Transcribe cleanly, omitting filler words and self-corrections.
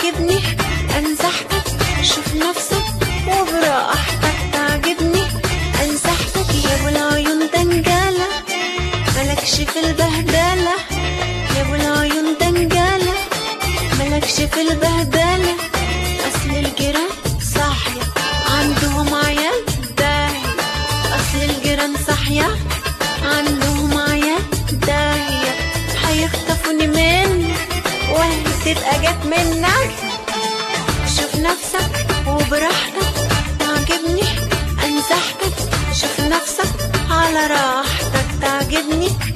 تعجبني انزحتك، شوف نفسك وبراحتك تعجبني انزحتك. يا ابو العيون دنجالة ملكش في البهدلة، يا ابو العيون دنجالة ملكش في البهدلة. اصل الجيران صاحية عندهم عيال داهية، اصل الجيران صاحية عندهم عيال داهية. هيخطفوني منك وهي تبقى جت منك. شوف نفسك وبراحتك تعجبني انزحتك، شوف نفسك على راحتك تعجبني